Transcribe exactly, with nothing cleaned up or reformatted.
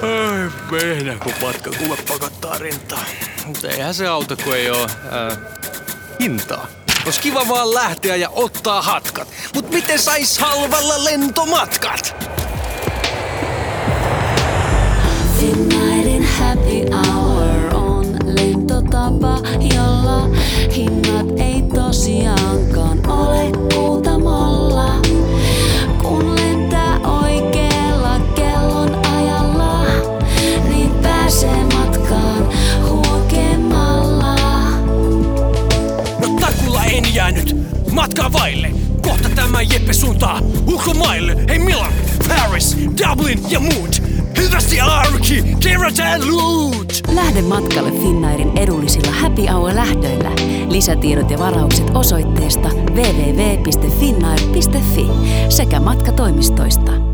Ai mehnä, kun matka kuule pakottaa rintaa. Mutta eihän se auta, kun ei oo ää, hintaa. Ois kiva vaan lähteä ja ottaa hatkat. Mut miten sais halvalla lentomatkat? Finnairin happy hour on lentotapa, jolla hinnat ei tosiaankaan ole kuutamolla. Kun lentää oikealla kellon ajalla, niin pääsee matkaan huokemalla. No takulla en jäänyt matkaa vaille. Kohta tämä Jeppe suuntaa ulkomaille. Hei Milan, Paris, Dublin ja muut. Hyvästi arki, kerätään loot! Lähde matkalle Finnairin edullisilla happy hour-lähdöillä. Lisätiedot ja varaukset osoitteesta double-u double-u double-u piste finnair piste fi sekä matkatoimistoista.